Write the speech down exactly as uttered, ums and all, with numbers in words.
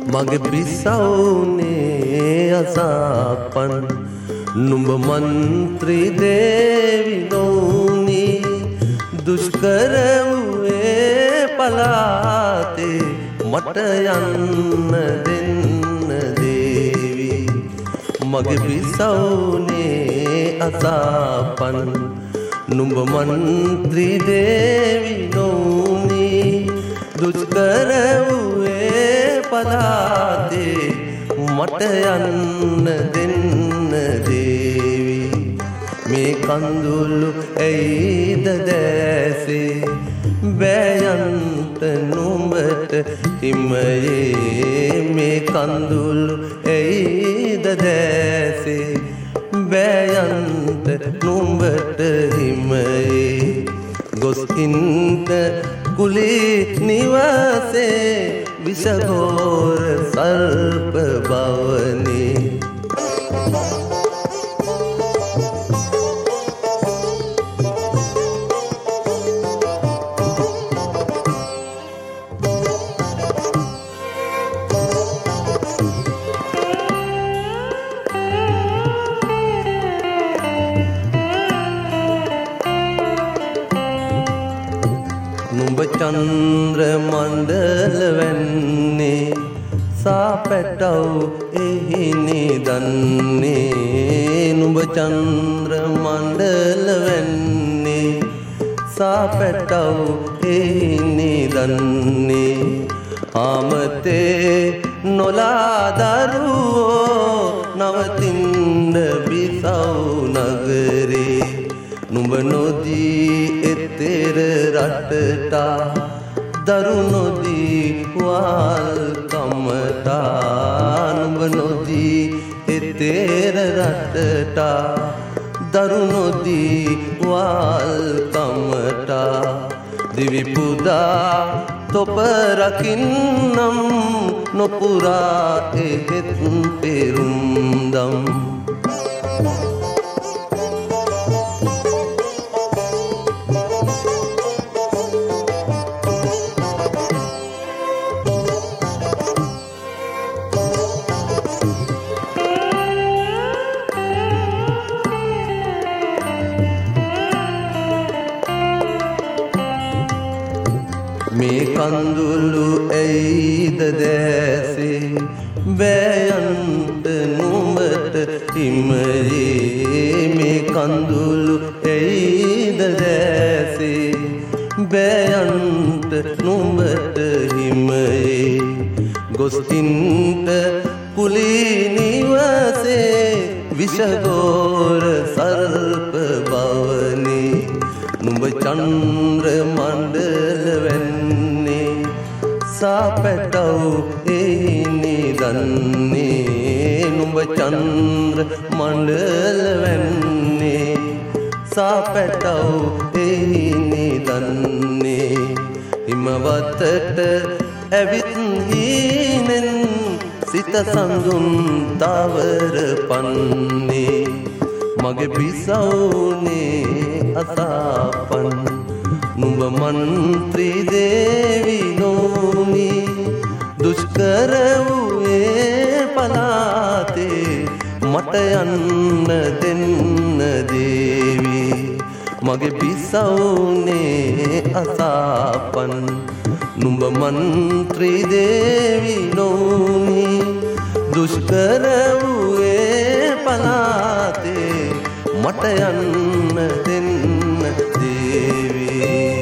මගේ පිසවුනේ අසපන් නුඹ මන්ත්‍රී දේවි නොවුනි දුෂ්කර වූයේ පලාතේ මට යන්න දෙන්න දේවි මගේ පිසවුනේ අසපන් නුඹ මන්ත්‍රී දේවි නොවුනි දුෂ්කර වූයේ පලාතේ මට යන්න දෙන්න දේවි මේ කඳුළු ඇයිද දැසේ බෑයන්ට නුඹට හිමයේ මේ කඳුළු ඇයිද දැසේ බෑයන්ට නුඹට හිමයේ ගොස් ඉන්න කුලී නිවසේ විෂඝෝර සර්ප භවනේ නුඹ චන්ද්‍ර මණ්ඩල වෙන්නේ සාපැටව එහි නිදන්නේ නුඹ චන්ද්‍ර මණ්ඩල වෙන්නේ සාපැටව එහි නිදන්නේ ආමතේ නොලා දරුවෝ නවතින්න බිසව නගරේ නුඹ නොදී එතෙර රටටා දරු නොදී වල් කමටා නුඹ නොදී එතෙර රටටා දරු නොදී වල් කමටා දිවි පුදා තොප රකින්නම් නොපුරා එහෙත් පෙරුම්දම් මේ කඳුළු ඇයිද දැසේ බෑයන්ට නුඹට හිමයේ මේ කඳුළු ඇයිද දැසේ බෑයන්ට නුඹට හිමයේ ගොස් ඉන්න කුලී නිවසේ විෂඝෝර සර්ප භවනේ නුඹ චන්ද්‍ර මණ්ඩල වෙන්නේ සාපැටව එහි නිදන්නේ නුඹ චන්ද්‍ර මණ්ඩල වෙන්නේ සාපැටව එහි නිදන්නේ හිමවතට ඇවිත් හීනෙන් සිත සඳුන් තවර පන්නේ මගේ පිසවුනේ අසපන් නුඹ මන්ත්‍රී දේවි නොවුනි දුෂ්කර වූයේ පලාතේ මට යන්න දෙන්න දේවි මගේ පිසවුනේ අසපන් නුඹ මන්ත්‍රී දේවි නොවුනි දුෂ්කර වූයේ පලාතේ මට යන්න දෙන්න දේවි